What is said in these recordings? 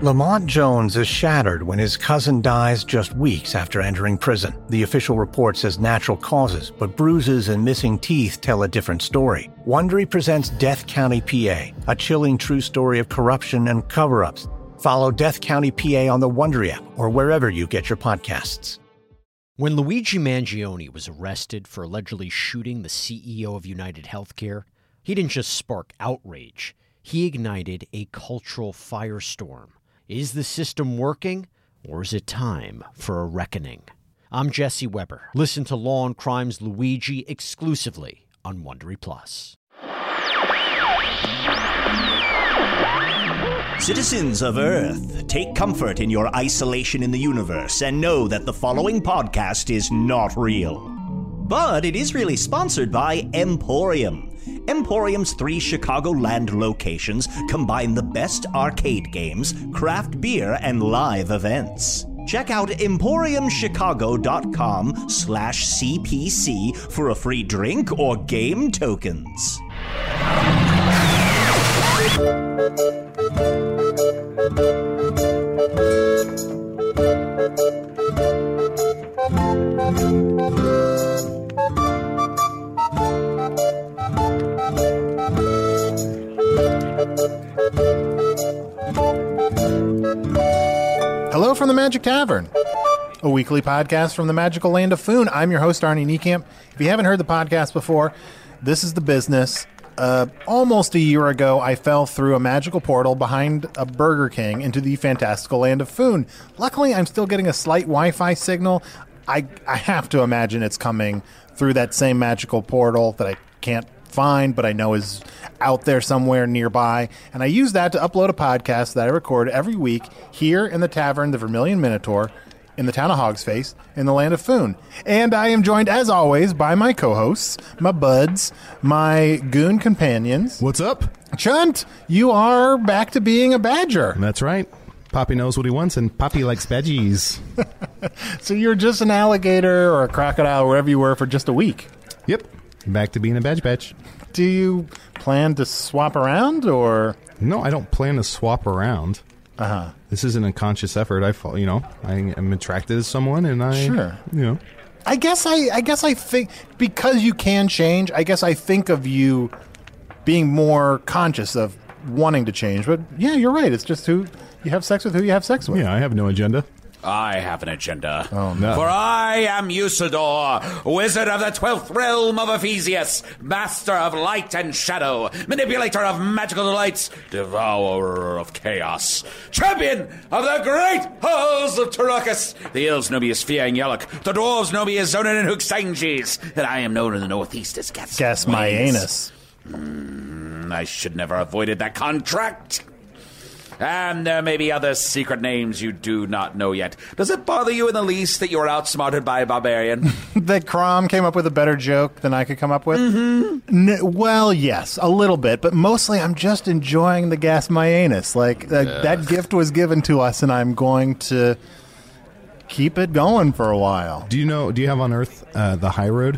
Lamont Jones is shattered when his cousin dies just weeks after entering prison. The official report says natural causes, but bruises and missing teeth tell a different story. Wondery presents Death County, PA, a chilling true story of corruption and cover-ups. Follow Death County, PA on the Wondery app or wherever you get your podcasts. When Luigi Mangione was arrested for allegedly shooting the CEO of United Healthcare, he didn't just spark outrage. He ignited a cultural firestorm. Is the system working, or is it time for a reckoning? I'm Jesse Weber. Listen to Law and Crime's Luigi exclusively on Wondery Plus. Citizens of Earth, take comfort in your isolation in the universe and know that the following podcast is not real. But it is really sponsored by Emporium. Emporium's 3 Chicagoland locations combine the best arcade games, craft beer, and live events. Check out emporiumchicago.com/CPC for a free drink or game tokens. Hello from the Magic Tavern, a weekly podcast from the magical land of Foon. I'm your host, Arnie Niekamp. If you haven't heard the podcast before, this is the business. Almost a year ago, I fell through a magical portal behind a Burger King into the fantastical land of Foon. Luckily, I'm still getting a slight Wi-Fi signal. I have to imagine it's coming through that same magical portal that I can't find, but I know is out there somewhere nearby. And I use that to upload a podcast that I record every week here in the tavern, the Vermilion Minotaur, in the town of Hogsface, in the land of Foon. And I am joined, as always, by my co-hosts, my buds, my goon companions. What's up? Chunt, you are back to being a badger. That's right. Poppy knows what he wants, and Poppy likes veggies. So you're just an alligator or a crocodile, wherever you were, for just a week. Yep. Back to being a badge. Do you plan to swap around, or? No, I don't plan to swap around. Uh-huh. This isn't a conscious effort. I am attracted to someone, and I guess I think, because you can change, I guess I think of you being more conscious of wanting to change. But yeah, you're right. It's just who you have sex with, who you have sex with. Yeah, I have no agenda. I have an agenda. Oh, no. For I am Usador, wizard of the 12th realm of Ephesius, master of light and shadow, manipulator of magical delights, devourer of chaos, champion of the great halls of Tarakas. The elves know me as Fiang Yalak, the dwarves know me as Zonin and Hooksanges, and I am known in the northeast as Gasmayanus. I should never have avoided that contract. And there may be other secret names you do not know yet. Does it bother you in the least that you were outsmarted by a barbarian? That Crom came up with a better joke than I could come up with? Mm-hmm. Well, yes, a little bit, but mostly I'm just enjoying the Gasmayanus. That gift was given to us, and I'm going to keep it going for a while. Do you have on Earth the high road?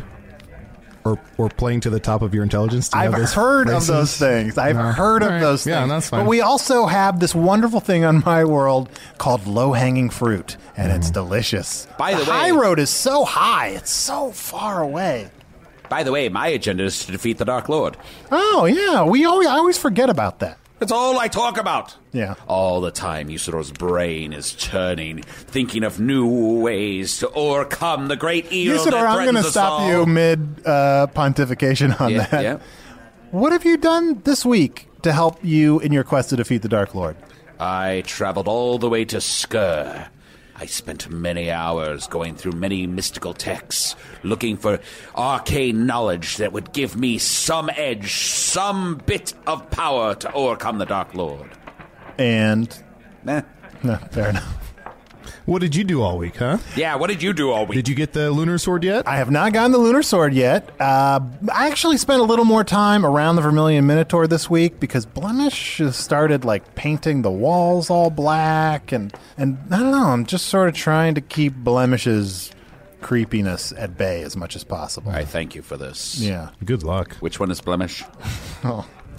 Or playing to the top of your intelligence? I've heard of those things. I've heard of those things. Yeah, that's fine. But we also have this wonderful thing on my world called low-hanging fruit, and it's delicious. By the way, high road is so high. It's so far away. By the way, my agenda is to defeat the Dark Lord. Oh, yeah. I always forget about that. That's all I talk about. Yeah. All the time, Usador's brain is turning, thinking of new ways to overcome the great evil Usador, that I'm threatens going to us stop all. you mid-pontification on that. Yeah. What have you done this week to help you in your quest to defeat the Dark Lord? I traveled all the way to Skur. I spent many hours going through many mystical texts, looking for arcane knowledge that would give me some edge, some bit of power to overcome the Dark Lord. And? Nah. No, fair enough. What did you do all week, huh? Yeah, what did you do all week? Did you get the lunar sword yet? I have not gotten the lunar sword yet. I actually spent a little more time around the Vermilion Minotaur this week because Blemish has started painting the walls all black, and I don't know, I'm just sort of trying to keep Blemish's creepiness at bay as much as possible. I thank you for this. Yeah. Good luck. Which one is Blemish? Oh.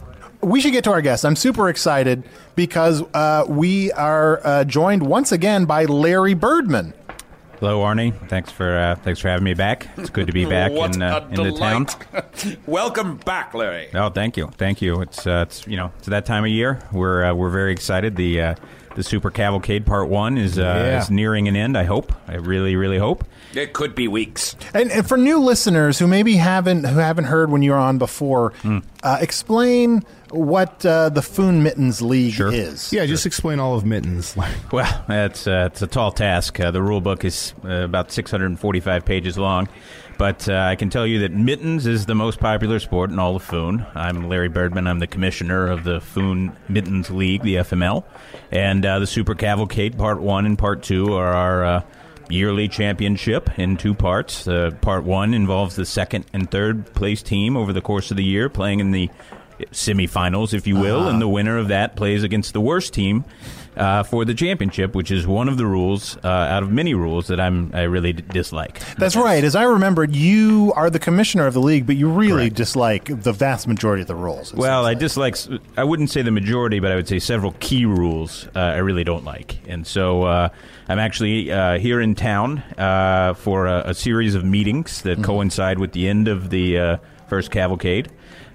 we should get to our guests. I'm super excited because we are joined once again by Larry Birdman. Hello, Arnie. Thanks for having me back. It's good to be back in the town. Welcome back, Larry. Oh, thank you. It's that time of year. We're very excited. The Super Cavalcade Part 1 is nearing an end, I hope. I really, really hope. It could be weeks. And for new listeners who maybe haven't heard when you were on before, explain what the Foon Mittens League is. Yeah, just explain all of Mittens. Well, it's a tall task. The rule book is about 645 pages long. But I can tell you that Mittens is the most popular sport in all of Foon. I'm Larry Birdman. I'm the commissioner of the Foon Mittens League, the FML. And the Super Cavalcade Part 1 and Part 2 are our yearly championship in 2 parts. Part 1 involves the second and third place team over the course of the year playing in the semifinals, if you will, and the winner of that plays against the worst team for the championship, which is one of the rules out of many rules that I really dislike. That's right. As I remembered, you are the commissioner of the league, but you really dislike the vast majority of the rules. Well, I dislike, I wouldn't say the majority, but I would say several key rules I really don't like. And so I'm actually here in town for a series of meetings that coincide with the end of the first cavalcade.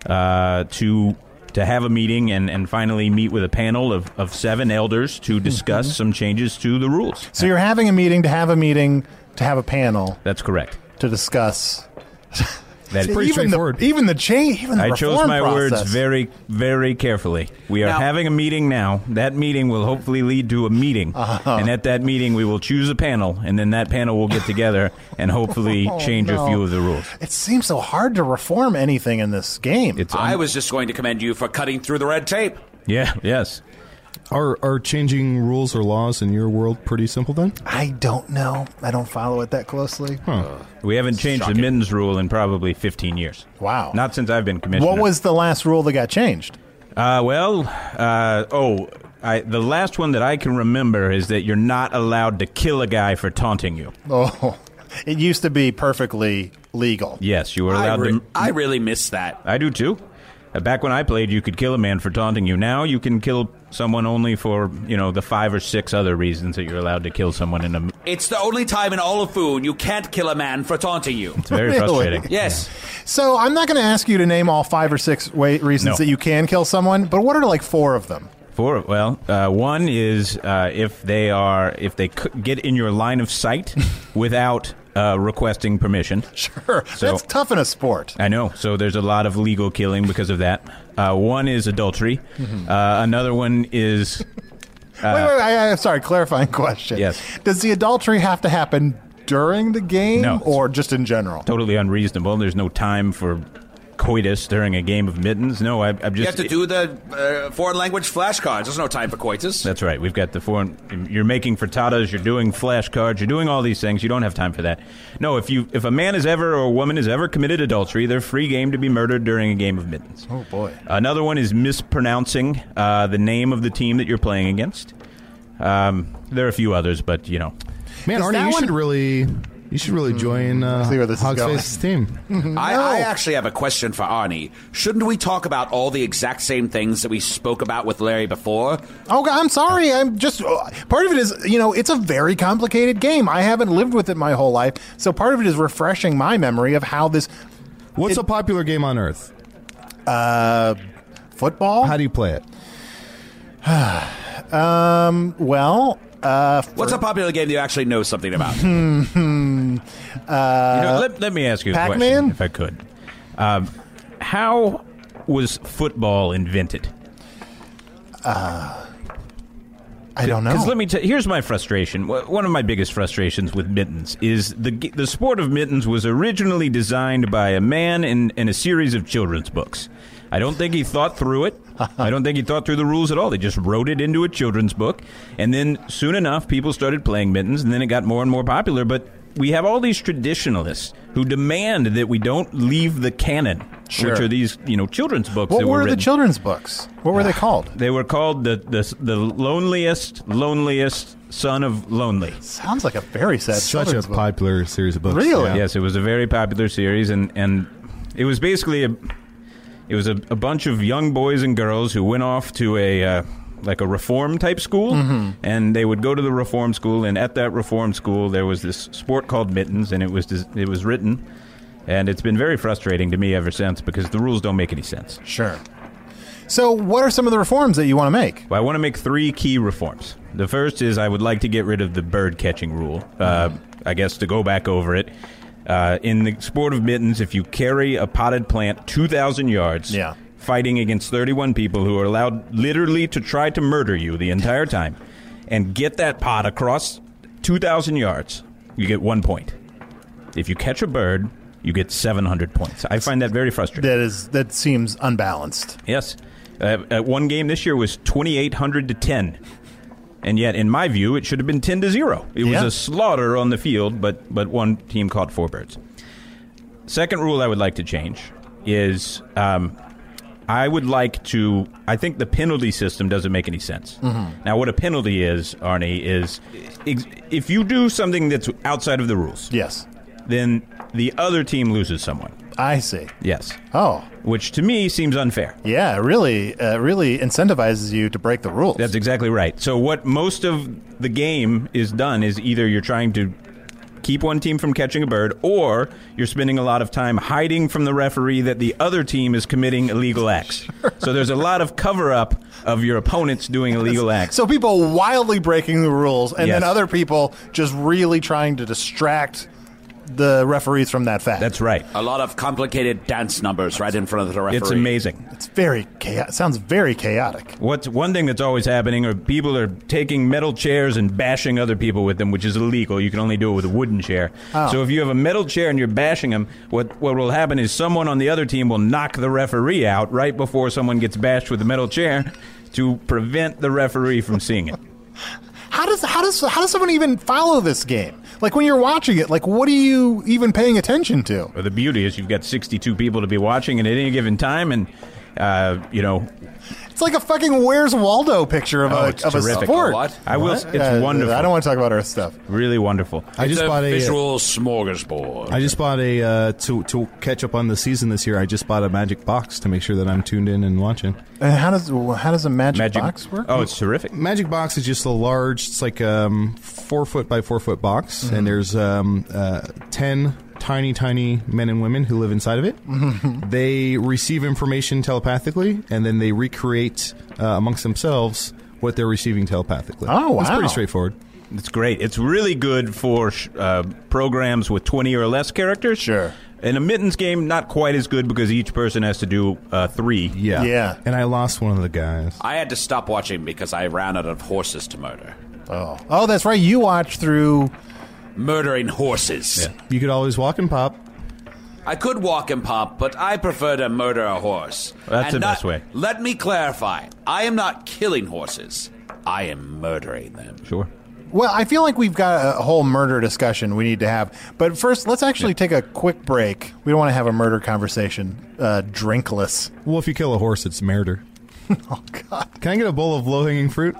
To have a meeting and finally meet with a panel of 7 elders to discuss some changes to the rules. So you're having a meeting to have a panel. That's correct. To discuss. That's pretty straightforward. Even the change. Even the I chose reform my process. words very, very carefully. We are having a meeting now. That meeting will hopefully lead to a meeting. And at that meeting, we will choose a panel, and then that panel will get together and hopefully change a few of the rules. It seems so hard to reform anything in this game. I was just going to commend you for cutting through the red tape. Yeah, yes. Are changing rules or laws in your world pretty simple then? I don't know. I don't follow it that closely. We haven't changed the mittens rule in probably 15 years. Wow. Not since I've been commissioner. What was the last rule that got changed? The last one that I can remember is that you're not allowed to kill a guy for taunting you. Oh, it used to be perfectly legal. Yes, you were allowed to. I really miss that. I do too. Back when I played, you could kill a man for taunting you. Now you can kill someone only for, the 5 or 6 other reasons that you're allowed to kill someone in a... It's the only time in all of Foon you can't kill a man for taunting you. It's very frustrating. Yes. So I'm not going to ask you to name all 5 or 6 reasons that you can kill someone, but what are like 4 of them? 4? Well, one is if they get in your line of sight without requesting permission. Sure. So, that's tough in a sport. I know. So there's a lot of legal killing because of that. One is adultery. Another one is... wait, sorry, clarifying question. Yes. Does the adultery have to happen during the game or just in general? Totally unreasonable. There's no time for coitus during a game of mittens. No, I've just... You have to do the foreign language flashcards. There's no time for coitus. That's right. We've got the foreign... You're making frittatas, you're doing flashcards, you're doing all these things. You don't have time for that. No, if a man is ever or a woman has ever committed adultery, they're free game to be murdered during a game of mittens. Oh, boy. Another one is mispronouncing the name of the team that you're playing against. There are a few others, but, Man, Arnie, you should really join Hogsface's team. I actually have a question for Arnie. Shouldn't we talk about all the exact same things that we spoke about with Larry before? Oh, I'm sorry. I'm just... part of it is, it's a very complicated game. I haven't lived with it my whole life, so part of it is refreshing my memory of how this... What's a popular game on Earth? Football? How do you play it? What's a popular game that you actually know something about? Let me ask you a Pac-Man? question, if I could. How was football invented? I don't know. Because let me tell you, here's my frustration. One of my biggest frustrations with mittens is the sport of mittens was originally designed by a man in a series of children's books. I don't think he thought through it. I don't think he thought through the rules at all. They just wrote it into a children's book. And then soon enough, people started playing mittens, and then it got more and more popular. But we have all these traditionalists who demand that we don't leave the canon, which are these children's books. What were the children's books? What were they called? They were called the loneliest son of lonely. Sounds like a very sad Such a popular series of books. Really? Yeah. Yes, it was a very popular series, and it was basically It was a bunch of young boys and girls who went off to a reform type school, and they would go to the reform school, and at that reform school there was this sport called mittens, and it was written, and it's been very frustrating to me ever since because the rules don't make any sense. Sure. So what are some of the reforms that you want to make? Well, I want to make 3 key reforms. The first is I would like to get rid of the bird catching rule. I guess to go back over it. In the sport of mittens, if you carry a potted plant 2,000 yards, fighting against 31 people who are allowed literally to try to murder you the entire time, and get that pot across 2,000 yards, you get 1 point. If you catch a bird, you get 700 points. I find that very frustrating. That seems unbalanced. Yes. One game this year was 2,800 to 10. And yet, in my view, it should have been 10-0. It was a slaughter on the field, but one team caught 4 birds. Second rule I would like to change is I think the penalty system doesn't make any sense. Now, what a penalty is, Arnie, is if you do something that's outside of the rules, then the other team loses someone. I see. Yes. Oh. Which to me seems unfair. Yeah, it really incentivizes you to break the rules. That's exactly right. So what most of the game is done is either you're trying to keep one team from catching a bird, or you're spending a lot of time hiding from the referee that the other team is committing illegal acts. So there's a lot of cover-up of your opponents doing illegal acts. So people wildly breaking the rules, and then other people just really trying to distract the referees from that fact. That's right. A lot of complicated dance numbers right in front of the referee. It's amazing. It's very chaotic. Sounds very chaotic. What's one thing that's always happening are people are taking metal chairs and bashing other people with them, which is illegal. You can only do it with a wooden chair. So if you have a metal chair and you're bashing them, what will happen is someone on the other team will knock the referee out right before someone gets bashed with the metal chair to prevent the referee from seeing it. How does someone even follow this game? Like, when you're watching it, like, what are you even paying attention to? Well, the beauty is you've got 62 people to be watching at any given time, and, It's like a fucking Where's Waldo picture of a sport. What? It's wonderful. I don't want to talk about Earth stuff. Really wonderful. I just bought a visual smorgasbord. I just bought a to catch up on the season this year. I just bought a magic box to make sure that I'm tuned in and watching. And how does a magic box work? Oh, it's terrific. Magic box is just a large. It's like 4 foot by 4 foot box, and there's 10 tiny men and women who live inside of it. They receive information telepathically, and then they recreate amongst themselves what they're receiving telepathically. Oh, wow. It's pretty straightforward. It's great. It's really good for programs with 20 or less characters. Sure. In a mittens game, not quite as good because each person has to do 3. Yeah. And I lost one of the guys. I had to stop watching because I ran out of horses to murder. Oh, that's right. You watched through murdering horses. Yeah. You could always walk and pop. I could walk and pop, but I prefer to murder a horse. That's the best way. Let me clarify. I am not killing horses. I am murdering them. Sure. Well, I feel like we've got a whole murder discussion we need to have. But first, let's actually take a quick break. We don't want to have a murder conversation drinkless. Well, if you kill a horse, it's murder. Oh, God. Can I get a bowl of low-hanging fruit?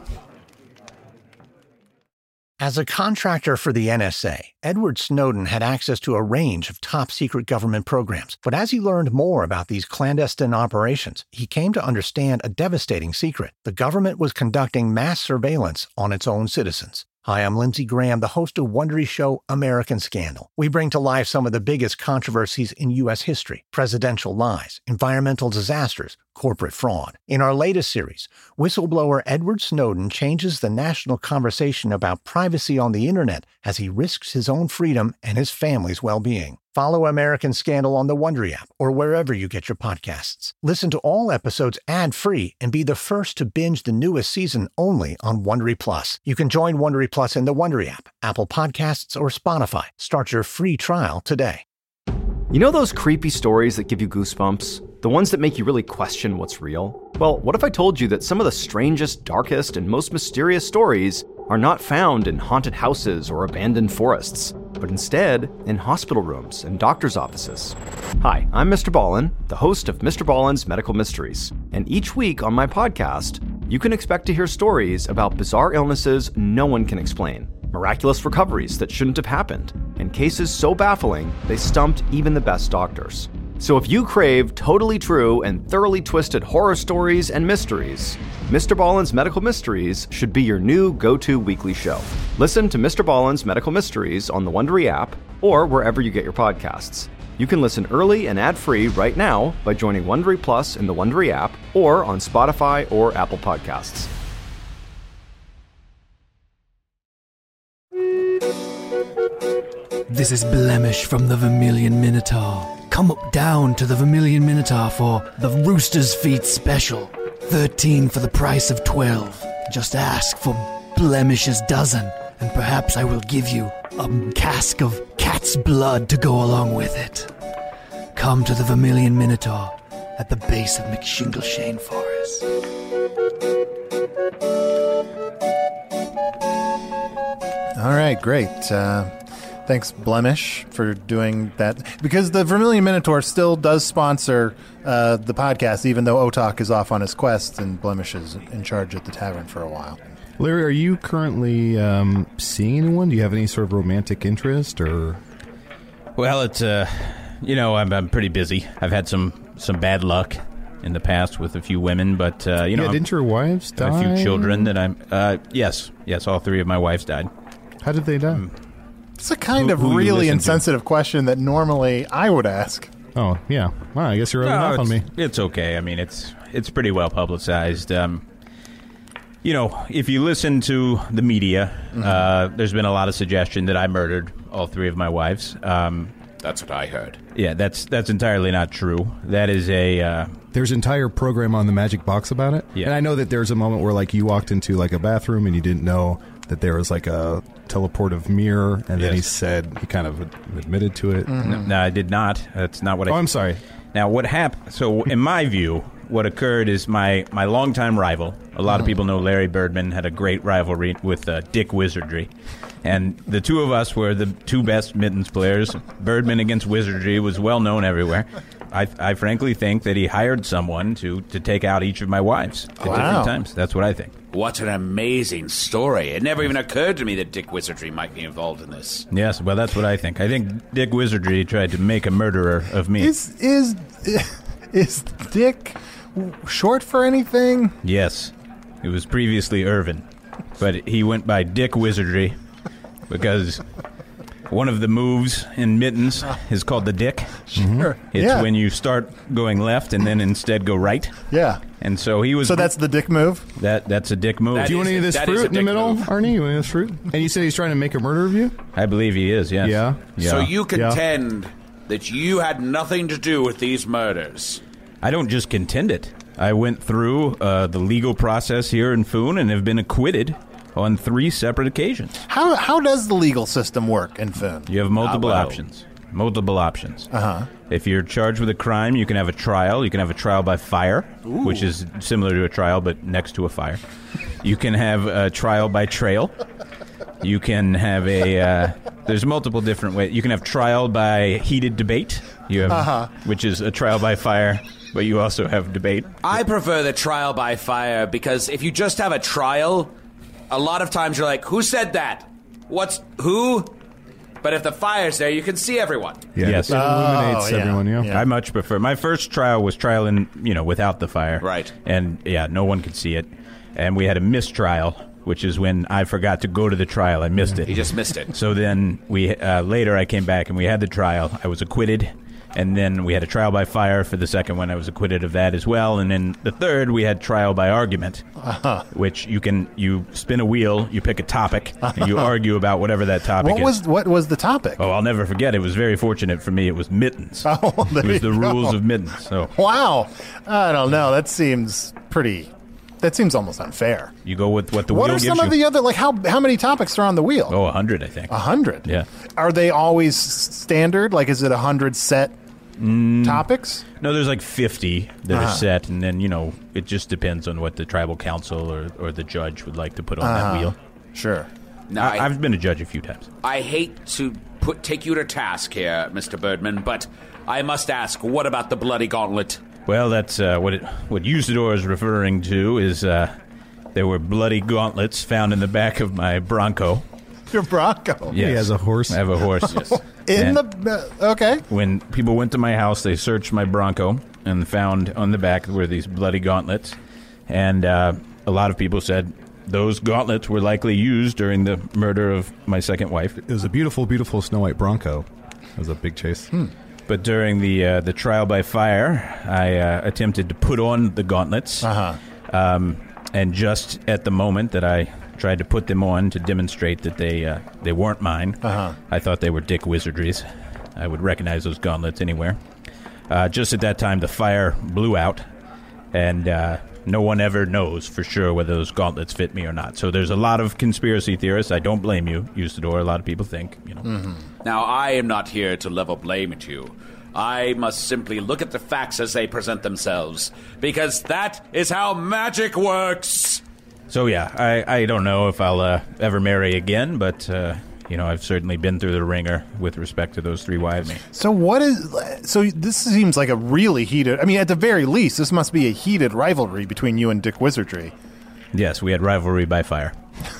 As a contractor for the NSA, Edward Snowden had access to a range of top-secret government programs. But as he learned more about these clandestine operations, he came to understand a devastating secret. The government was conducting mass surveillance on its own citizens. Hi, I'm Lindsey Graham, the host of Wondery show American Scandal. We bring to life some of the biggest controversies in U.S. history: presidential lies, environmental disasters, corporate fraud. In our latest series, whistleblower Edward Snowden changes the national conversation about privacy on the internet as he risks his own freedom and his family's well-being. Follow American Scandal on the Wondery app or wherever you get your podcasts. Listen to all episodes ad-free and be the first to binge the newest season only on Wondery Plus. You can join Wondery Plus in the Wondery app, Apple Podcasts, or Spotify. Start your free trial today. You know those creepy stories that give you goosebumps? The ones that make you really question what's real? Well, what if I told you that some of the strangest, darkest, and most mysterious stories are not found in haunted houses or abandoned forests, but instead in hospital rooms and doctors' offices? Hi, I'm Mr. Ballin, the host of Mr. Ballin's Medical Mysteries, and each week on my podcast, you can expect to hear stories about bizarre illnesses no one can explain, miraculous recoveries that shouldn't have happened, and cases so baffling they stumped even the best doctors. So if you crave totally true and thoroughly twisted horror stories and mysteries, Mr. Ballen's Medical Mysteries should be your new go-to weekly show. Listen to Mr. Ballen's Medical Mysteries on the Wondery app or wherever you get your podcasts. You can listen early and ad-free right now by joining Wondery Plus in the Wondery app or on Spotify or Apple Podcasts. This is Blemish from the Vermilion Minotaur. Come down to the Vermilion Minotaur for the Rooster's Feet Special. 13 for the price of 12. Just ask for Blemish's dozen, and perhaps I will give you a cask of cat's blood to go along with it. Come to the Vermilion Minotaur at the base of McShingleshane Forest. All right, great. Thanks, Blemish, for doing that. Because the Vermilion Minotaur still does sponsor the podcast, even though Otak is off on his quest and Blemish is in charge at the tavern for a while. Larry, are you currently seeing anyone? Do you have any sort of romantic interest, or? Well, it's I'm pretty busy. I've had some bad luck in the past with a few women, but didn't your wives die? A few children that I'm. Yes, all three of my wives died. How did they die? It's a kind of really insensitive question that normally I would ask. Oh, yeah. Well, I guess you're rubbing off on me. It's okay. I mean, it's pretty well publicized. If you listen to the media, there's been a lot of suggestion that I murdered all three of my wives. That's what I heard. Yeah, that's entirely not true. That is a... There's an entire program on the Magic Box about it. Yeah. And I know that there's a moment where, like, you walked into, like, a bathroom and you didn't know that there was, like, a teleportive mirror, and then he kind of admitted to it. Mm-hmm. No, I did not. That's not what I... Oh, I'm sorry. Now, what happened... So, in my view, what occurred is my longtime rival, a lot of people know Larry Birdman, had a great rivalry with Dick Wizardry. And the two of us were the two best Mittens players. Birdman against Wizardry was well known everywhere. I frankly think that he hired someone to take out each of my wives at different times. That's what I think. What an amazing story. It never even occurred to me that Dick Wizardry might be involved in this. Yes, well, that's what I think. I think Dick Wizardry tried to make a murderer of me. Is Dick short for anything? Yes. It was previously Irvin. But he went by Dick Wizardry because one of the moves in Mittens is called the Dick. Sure. It's when you start going left and then instead go right. Yeah. And so he was... So that's the Dick move? That's a Dick move. Do you want any of this fruit in the middle, Arnie? You want any of this fruit? And you said he's trying to make a murder of you? I believe he is, yes. Yeah. So you contend that you had nothing to do with these murders? I don't just contend it. I went through the legal process here in Foon and have been acquitted on 3 separate occasions. How does the legal system work in Foon? You have multiple options. Multiple options. Uh-huh. If you're charged with a crime, you can have a trial. You can have a trial by fire, which is similar to a trial but next to a fire. You can have a trial by trail. You can have there's multiple different ways. You can have trial by heated debate, which is a trial by fire, but you also have debate. I prefer the trial by fire because if you just have a trial, a lot of times you're like, who said that? Who? But if the fire's there, you can see everyone. Yeah, yes. It illuminates everyone, yeah. I much prefer. My first trial was trial without the fire. Right. And, no one could see it. And we had a mistrial, which is when I forgot to go to the trial. I missed it. You just missed it. So then later I came back and we had the trial. I was acquitted. And then we had a trial by fire for the second one. I was acquitted of that as well. And then the third, we had trial by argument, which you spin a wheel, you pick a topic, and you argue about whatever that topic is. What was the topic? Oh, I'll never forget. It was very fortunate for me. It was Mittens. Oh, it was the rules of Mittens. So. Wow. I don't know. That seems almost unfair. You go with what the wheel gives you. What are some of the other, how many topics are on the wheel? Oh, 100, I think. 100? Yeah. Are they always standard? Like, is it 100 set topics? No, there's like 50 that are set, and then, it just depends on what the tribal council or the judge would like to put on that wheel. Sure. Now, I've been a judge a few times. I hate to take you to task here, Mr. Birdman, but I must ask, what about the bloody gauntlet? Well, that's what Usador is referring to is there were bloody gauntlets found in the back of my Bronco. Your Bronco? Yes. He has a horse. I have a horse, yes. Okay. When people went to my house, they searched my Bronco and found on the back were these bloody gauntlets. And a lot of people said those gauntlets were likely used during the murder of my second wife. It was a beautiful, beautiful Snow White Bronco. It was a big chase. But during the trial by fire, I attempted to put on the gauntlets. And just at the moment that I tried to put them on to demonstrate that they weren't mine, I thought they were Dick Wizardry's. I would recognize those gauntlets anywhere. Just at that time, the fire blew out, and no one ever knows for sure whether those gauntlets fit me or not. So there's a lot of conspiracy theorists. I don't blame you, Usador. A lot of people think, Now, I am not here to level blame at you. I must simply look at the facts as they present themselves, because that is how magic works. So, yeah, I don't know if I'll ever marry again, but, I've certainly been through the ringer with respect to those three wives. So this seems like a really heated, at the very least, this must be a heated rivalry between you and Dick Wizardry. Yes, we had rivalry by fire.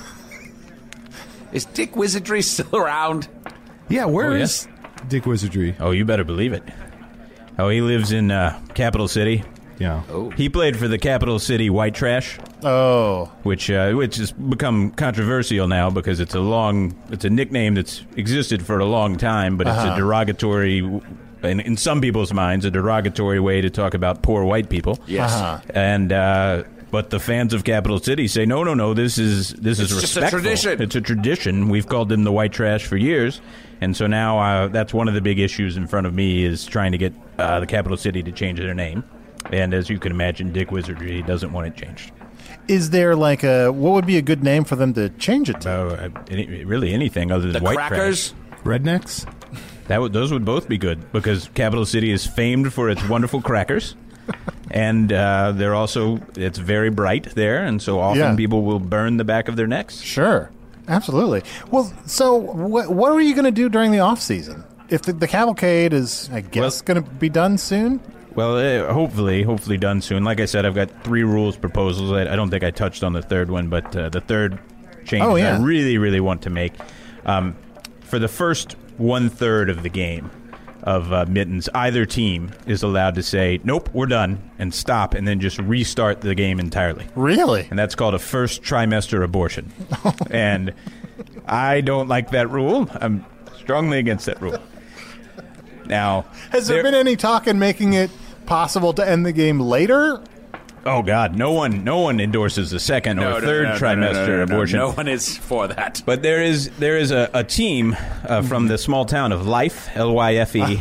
Is Dick Wizardry still around? Yeah, where is Dick Wizardry? Oh, you better believe it. Oh, he lives in Capital City. Yeah. Oh. He played for the Capital City White Trash. Oh. Which has become controversial now because it's a nickname that's existed for a long time, but it's a derogatory, in some people's minds, a derogatory way to talk about poor white people. Yes. And but the fans of Capital City say, no, this is respectful. Just a tradition. It's a tradition. We've called them the White Trash for years. And so now that's one of the big issues in front of me is trying to get the Capital City to change their name. And as you can imagine, Dick Wizardry doesn't want it changed. Is there what would be a good name for them to change it to? Really anything other than The White Crackers? Trash. Rednecks? Those would both be good because Capital City is famed for its wonderful crackers. And it's very bright there, and so often people will burn the back of their necks. Sure. Absolutely. Well, so what are you going to do during the off-season? If the cavalcade is, I guess, going to be done soon? Well, hopefully done soon. Like I said, I've got 3 rules proposals. I don't think I touched on the third one, but the third change I really, really want to make. For the first 1/3 of the game of Mittens, either team is allowed to say, nope, we're done, and stop, and then just restart the game entirely. Really? And that's called a first trimester abortion. And I don't like that rule. I'm strongly against that rule. Now, has there been any talk in making it possible to end the game later? Oh God, no one endorses the second or third trimester abortion. No one is for that. But there is a team from the small town of Life, L-Y-F-E,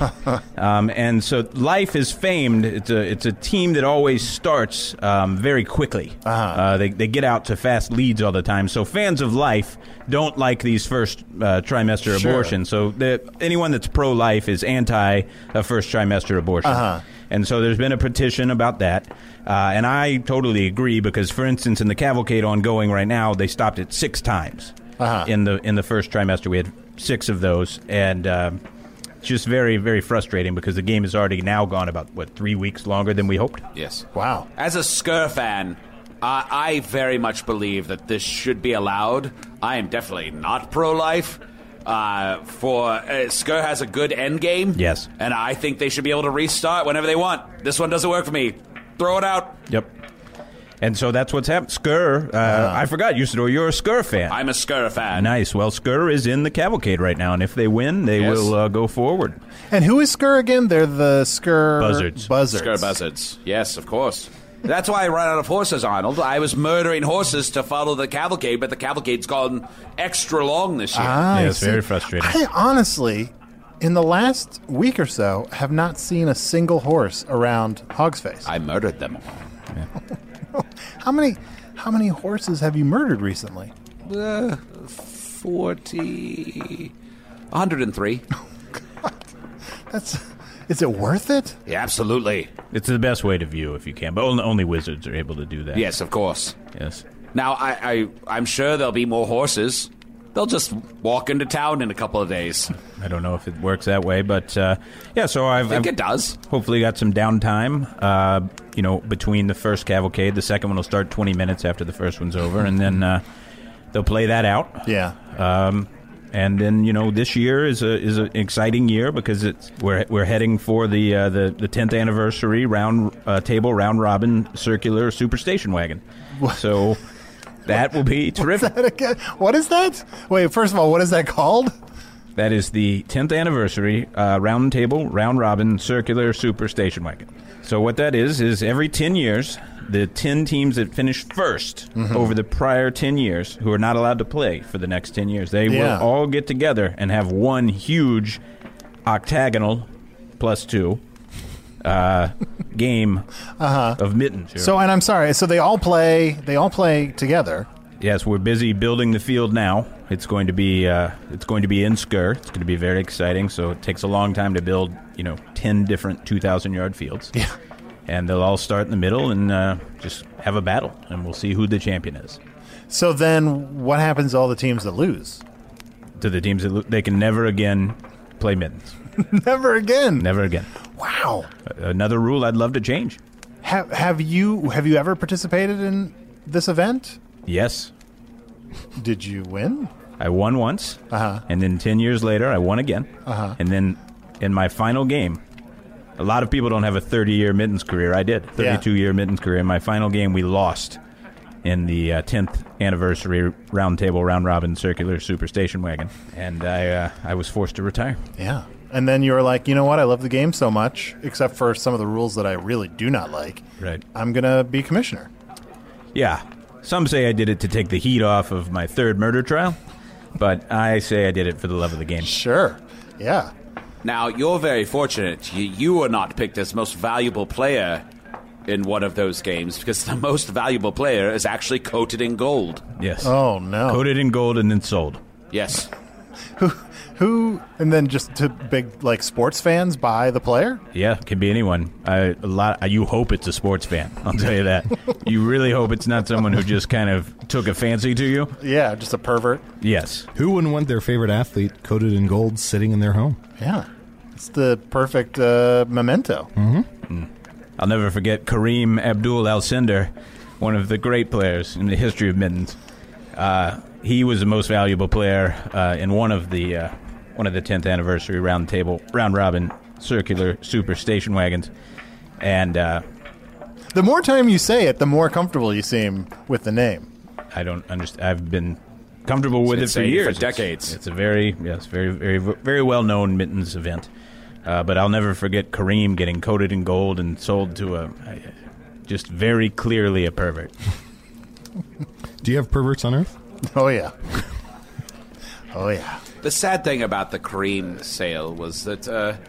and so Life is famed. It's a team that always starts very quickly. They get out to fast leads all the time. So fans of Life don't like these first trimester abortions. So anyone that's pro-life is anti a first trimester abortion. And so there's been a petition about that. And I totally agree because, for instance, in the cavalcade ongoing right now, they stopped it 6 times in the first trimester. We had 6 of those. And it's just very, very frustrating because the game has already now gone about, 3 weeks longer than we hoped? Yes. Wow. As a Skur fan, I very much believe that this should be allowed. I am definitely not pro-life. Skur has a good end game. Yes. And I think they should be able to restart whenever they want. This one doesn't work for me. Throw it out. Yep. And so that's what's happened. Skur, I forgot, Usador, you're a Skur fan. I'm a Skur fan. Nice. Well, Skur is in the cavalcade right now, and if they win, they will go forward. And who is Skur again? They're the Skur... Buzzards. Skur Buzzards. Yes, of course. That's why I ran out of horses, Arnold. I was murdering horses to follow the cavalcade, but the cavalcade's gone extra long this year. It's very frustrating. I honestly, in the last week or so, have not seen a single horse around Hogsface. I murdered them. Yeah. How many horses have you murdered recently? 40... 103. Oh, God. Is it worth it? Yeah, absolutely. It's the best way to view if you can, but only wizards are able to do that. Yes, of course. Yes. Now, I'm sure there'll be more horses. They'll just walk into town in a couple of days. I don't know if it works that way, but so I think it does. Hopefully got some downtime, between the first cavalcade. The second one will start 20 minutes after the first one's over, and then they'll play that out. Yeah. And then this year is an exciting year because we're heading for the 10th anniversary round table round robin circular super station wagon. So that will be terrific. What is that? Wait, first of all, what is that called? That is the 10th anniversary round table round robin circular super station wagon. So what that is every 10 years, the 10 teams that finish first over the prior 10 years, who are not allowed to play for the next 10 years, they will all get together and have one huge octagonal +2 game of mittens. So, and I'm sorry, so they all play together. Yes, we're busy building the field now. It's going to be in Skur. It's going to be very exciting. So it takes a long time to build 10 different 2,000-yard fields. Yeah. And they'll all start in the middle and just have a battle, and we'll see who the champion is. So then what happens to all the teams that lose? To the teams that they can never again play mittens. Never again? Never again. Wow. Another rule I'd love to change. Have you ever participated in this event? Yes. Did you win? I won once, and then 10 years later I won again. And then in my final game, a lot of people don't have a 30-year mittens career. I did. 32-year mittens career. In my final game, we lost in the 10th anniversary round table, round robin, circular super station wagon. And I was forced to retire. Yeah. And then you were like, you know what? I love the game so much, except for some of the rules that I really do not like. Right. I'm going to be commissioner. Yeah. Some say I did it to take the heat off of my third murder trial, but I say I did it for the love of the game. Sure. Yeah. Now, you're very fortunate. You were not picked as most valuable player in one of those games because the most valuable player is actually coated in gold. Yes. Oh, no. Coated in gold and then sold. Yes. Who, and then just to big, like, sports fans buy the player? Yeah, it can be anyone. You hope it's a sports fan, I'll tell you that. You really hope it's not someone who just kind of took a fancy to you. Yeah, just a pervert. Yes. Who wouldn't want their favorite athlete coated in gold sitting in their home? Yeah. It's the perfect memento. I'll never forget Kareem Abdul-Alcindor, one of the great players in the history of mittens. He was the most valuable player in one of the 10th anniversary round robin circular super station wagons, and the more time you say it, the more comfortable you seem with the name. I don't understand. I've been comfortable with it for years, for decades. It's a very very well known mittens event, but I'll never forget Kareem getting coated in gold and sold to just very clearly a pervert. Do you have perverts on Earth? Oh, yeah. Oh, yeah. The sad thing about the Kareem sale was that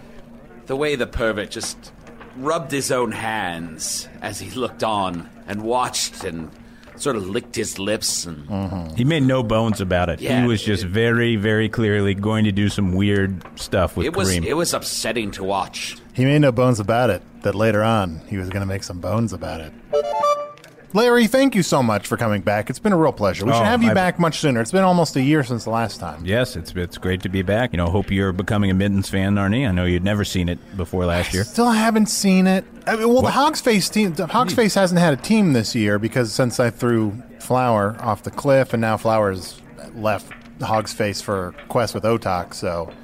the way the pervert just rubbed his own hands as he looked on and watched and sort of licked his lips. And He made no bones about it. Yeah, he was just very, very clearly going to do some weird stuff with Kareem. It was upsetting to watch. He made no bones about it, that later on he was going to make some bones about it. Larry, thank you so much for coming back. It's been a real pleasure. We should have you back much sooner. It's been almost a year since the last time. Yes, it's great to be back. Hope you're becoming a mittens fan, Arnie. I know you'd never seen it before last year. Still haven't seen it. The Hogs Face team. The Hogs Face hasn't had a team this year because since I threw Flower off the cliff, and now Flower's left Hogs Face for Quest with Otak. So,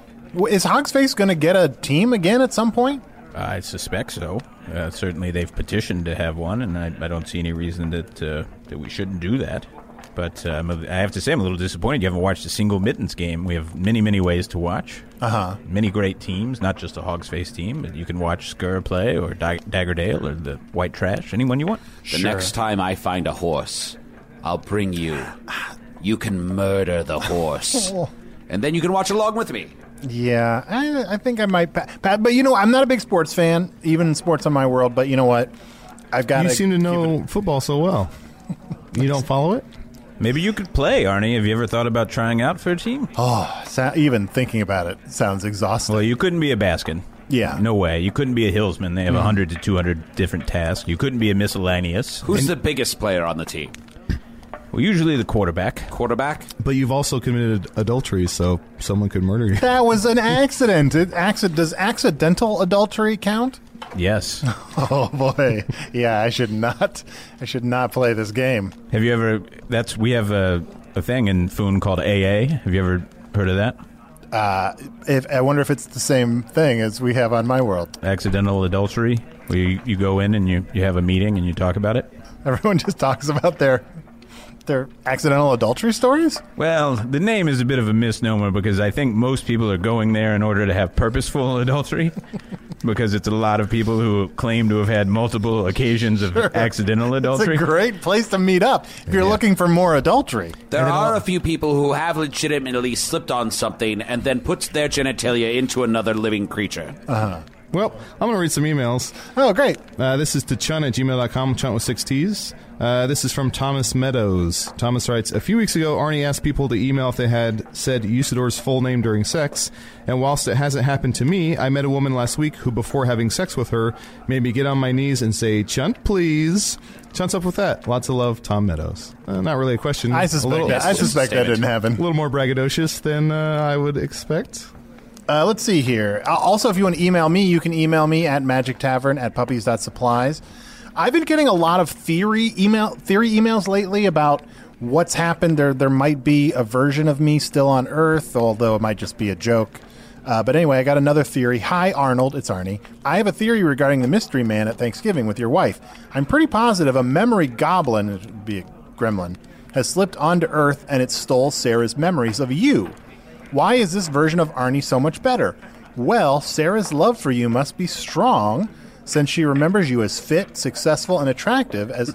is Hogs Face going to get a team again at some point? I suspect so. Certainly, they've petitioned to have one, and I don't see any reason that we shouldn't do that. But I have to say, I'm a little disappointed you haven't watched a single mittens game. We have many, many ways to watch. Many great teams, not just a Hogs Face team, but you can watch Skur play or Daggerdale or the White Trash, anyone you want. The next time I find a horse, I'll bring you. You can murder the horse, and then you can watch along with me. Yeah, I think I might. But I'm not a big sports fan, even sports on my world. But you know what? I've got. You seem to know football so well. You don't follow it? Maybe you could play, Arnie. Have you ever thought about trying out for a team? Even thinking about it sounds exhausting. Well, you couldn't be a Baskin. Yeah. No way. You couldn't be a Hillsman. They have 100 to 200 different tasks. You couldn't be a miscellaneous. Who's the biggest player on the team? Well, usually the quarterback. Quarterback? But you've also committed adultery, so someone could murder you. That was an accident. Does accidental adultery count? Yes. Oh boy. Yeah, I should not play this game. Have you ever? We have a thing in Foon called AA. Have you ever Heard of that? I wonder if it's the same thing as we have on my world. Accidental adultery, where you go in and you have a meeting and you talk about it? Everyone just talks about their accidental adultery stories? Well, the name is a bit of a misnomer because I think most people are going there in order to have purposeful adultery because it's a lot of people who claim to have had multiple occasions of accidental adultery. It's a great place to meet up if you're looking for more adultery. There are a few people who have legitimately slipped on something and then puts their genitalia into another living creature. Well, I'm going to read some emails. Oh, great. This is to chun@gmail.com, chun with 6 T's. This is from Thomas Meadows. Thomas writes, a few weeks ago, Arnie asked people to email if they had said Usador's full name during sex, and whilst it hasn't happened to me, I met a woman last week who, before having sex with her, made me get on my knees and say, Chunt, please. Chunt's up with that. Lots of love, Tom Meadows. Not really a question. I suspect that didn't happen. A little more braggadocious than I would expect. Let's see here. Also, if you want to email me, you can email me at magictavern@puppies.supplies. I've been getting a lot of theory emails lately about what's happened. There might be a version of me still on Earth, although it might just be a joke. But anyway, I got another theory. Hi, Arnold. It's Arnie. I have a theory regarding the mystery man at Thanksgiving with your wife. I'm pretty positive a memory goblin, it would be a gremlin, has slipped onto Earth and it stole Sarah's memories of you. Why is this version of Arnie so much better? Well, Sarah's love for you must be strong, since she remembers you as fit, successful, and attractive as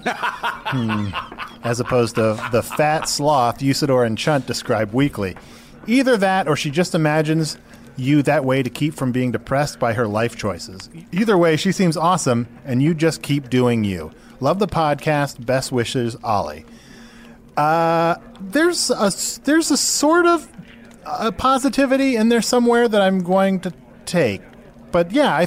opposed to the fat sloth Usador and Chunt describe weekly. Either that, or she just imagines you that way to keep from being depressed by her life choices. Either way, she seems awesome, and you just keep doing you. Love the podcast. Best wishes, Ollie. There's a sort of a positivity in there somewhere that I'm going to take. But yeah,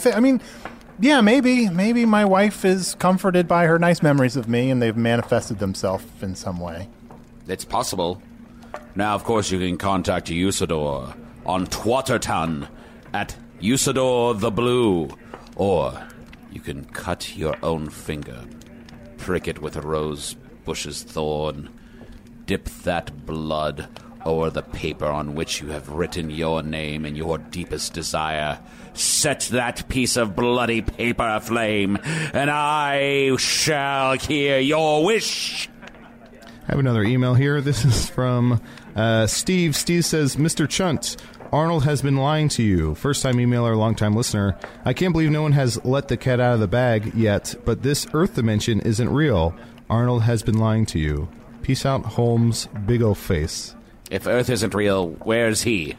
maybe my wife is comforted by her nice memories of me and they've manifested themselves in some way. It's possible. Now, of course, you can contact Usador on Twatterton at Usador the Blue. Or you can cut your own finger, prick it with a rose bush's thorn, dip that blood over the paper on which you have written your name and your deepest desire. Set that piece of bloody paper aflame, and I shall hear your wish. I have another email here. This is from Steve. Steve says, Mr. Chunt, Arnold has been lying to you. First-time emailer, long-time listener. I can't believe no one has let the cat out of the bag yet, but this Earth dimension isn't real. Arnold has been lying to you. Peace out, Holmes, big ol' face. If Earth isn't real, where's he?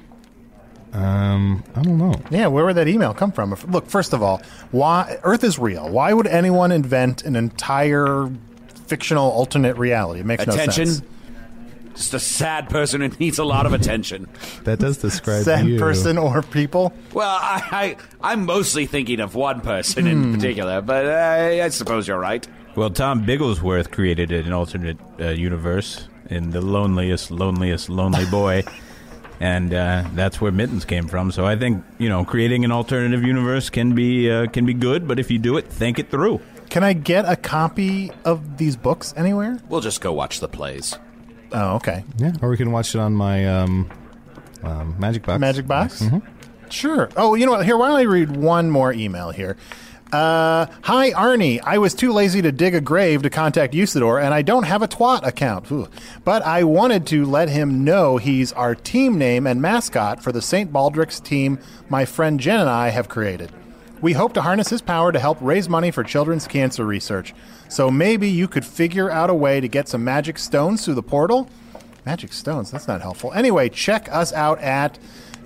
I don't know. Yeah, where would that email come from? Look, first of all, why Earth is real? Why would anyone invent an entire fictional alternate reality? It makes no sense. Attention. Just a sad person who needs a lot of attention. That does describe sad you. person or people? Well, I'm mostly thinking of one person in particular, but I suppose you're right. Well, Tom Bigglesworth created an alternate universe in The Loneliest Lonely Boy. And that's where Mittens came from. So I think, creating an alternative universe can be good, but if you do it, think it through. Can I get a copy of these books anywhere? We'll just go watch the plays. Oh, okay. Yeah, or we can watch it on my Magic Box. Magic Box? Mm-hmm. Sure. Oh, you know what? Here, why don't I read one more email here? Hi, Arnie. I was too lazy to dig a grave to contact Usador, and I don't have a twat account. Ooh. But I wanted to let him know he's our team name and mascot for the St. Baldrick's team my friend Jen and I have created. We hope to harness his power to help raise money for children's cancer research. So maybe you could figure out a way to get some magic stones through the portal? Magic stones? That's not helpful. Anyway, check us out at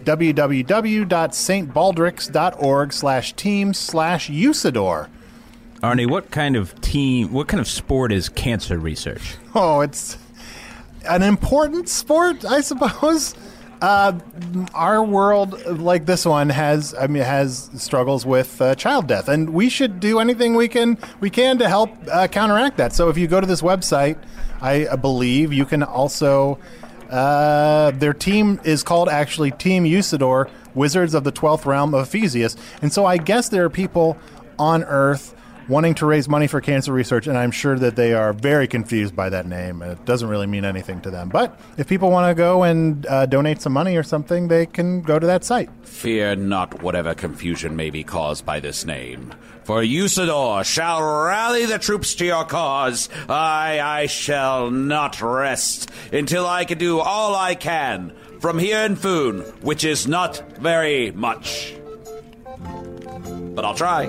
www.stbalдрicks.org/team/Usador. Arnie, what kind of sport is cancer research? Oh, it's an important sport, I suppose. Our world, like this one, has struggles with child death, and we should do anything we can to help counteract that. So if you go to this website, I believe you can also. Their team is called actually Team Usador, Wizards of the 12th Realm of Ephesius. And so I guess there are people on Earth wanting to raise money for cancer research, and I'm sure that they are very confused by that name. It doesn't really mean anything to them. But if people want to go and donate some money or something, they can go to that site. Fear not whatever confusion may be caused by this name, for Usador shall rally the troops to your cause. I shall not rest until I can do all I can from here in Foon, which is not very much. But I'll try.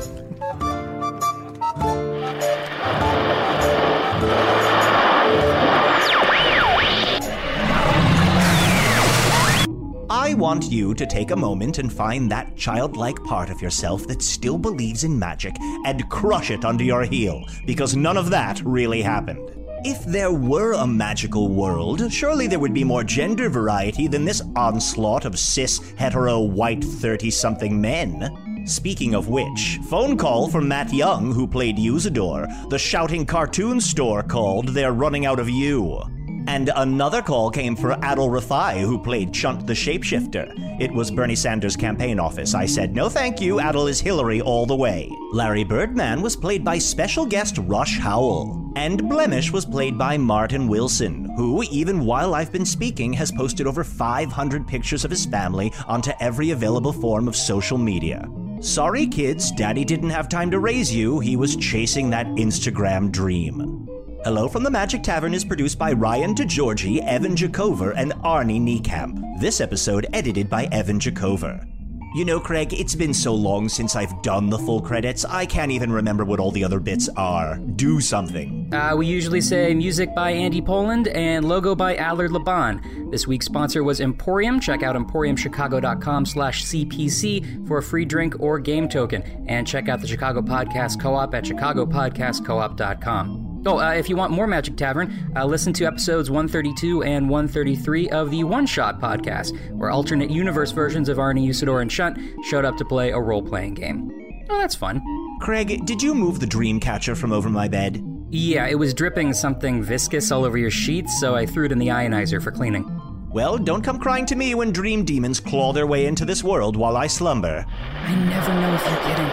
I want you to take a moment and find that childlike part of yourself that still believes in magic and crush it under your heel, because none of that really happened. If there were a magical world, surely there would be more gender variety than this onslaught of cis, hetero, white 30-something men. Speaking of which, phone call from Matt Young, who played Usador. The shouting cartoon store called, they're running out of you. And another call came for Adol Rafai, who played Chunt the Shapeshifter. It was Bernie Sanders' campaign office. I said, no thank you, Adol is Hillary all the way. Larry Birdman was played by special guest Rush Howell. And Blemish was played by Martin Wilson, who, even while I've been speaking, has posted over 500 pictures of his family onto every available form of social media. Sorry kids, Daddy didn't have time to raise you, he was chasing that Instagram dream. Hello from the Magic Tavern is produced by Ryan DeGiorgi, Evan Jacover, and Arnie Niekamp. This episode edited by Evan Jacover. You know, Craig, it's been so long since I've done the full credits, I can't even remember what all the other bits are. Do something. We usually say music by Andy Poland and logo by Allard Laban. This week's sponsor was Emporium. Check out emporiumchicago.com/CPC for a free drink or game token. And check out the Chicago Podcast Co-op at chicagopodcastcoop.com. If you want more Magic Tavern, listen to episodes 132 and 133 of the One Shot podcast, where alternate universe versions of Arnie, Usador, and Chunt showed up to play a role-playing game. Oh, that's fun. Craig, did you move the dream catcher from over my bed? Yeah, it was dripping something viscous all over your sheets, so I threw it in the ionizer for cleaning. Well, don't come crying to me when dream demons claw their way into this world while I slumber. I never know if you're kidding.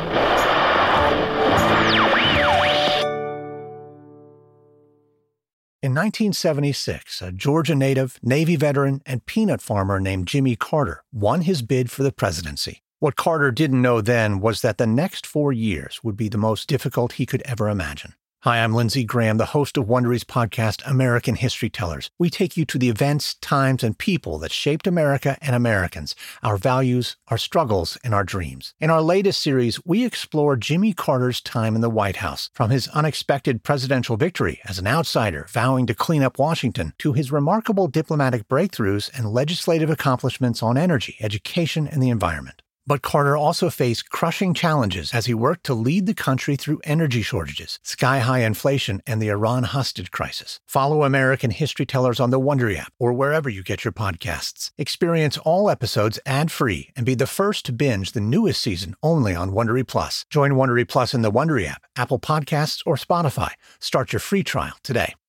In 1976, a Georgia native, Navy veteran, and peanut farmer named Jimmy Carter won his bid for the presidency. What Carter didn't know then was that the next 4 years would be the most difficult he could ever imagine. Hi, I'm Lindsey Graham, the host of Wondery's podcast, American History Tellers. We take you to the events, times, and people that shaped America and Americans, our values, our struggles, and our dreams. In our latest series, we explore Jimmy Carter's time in the White House, from his unexpected presidential victory as an outsider vowing to clean up Washington, to his remarkable diplomatic breakthroughs and legislative accomplishments on energy, education, and the environment. But Carter also faced crushing challenges as he worked to lead the country through energy shortages, sky-high inflation, and the Iran hostage crisis. Follow American History Tellers on the Wondery app or wherever you get your podcasts. Experience all episodes ad-free and be the first to binge the newest season only on Wondery Plus. Join Wondery Plus in the Wondery app, Apple Podcasts, or Spotify. Start your free trial today.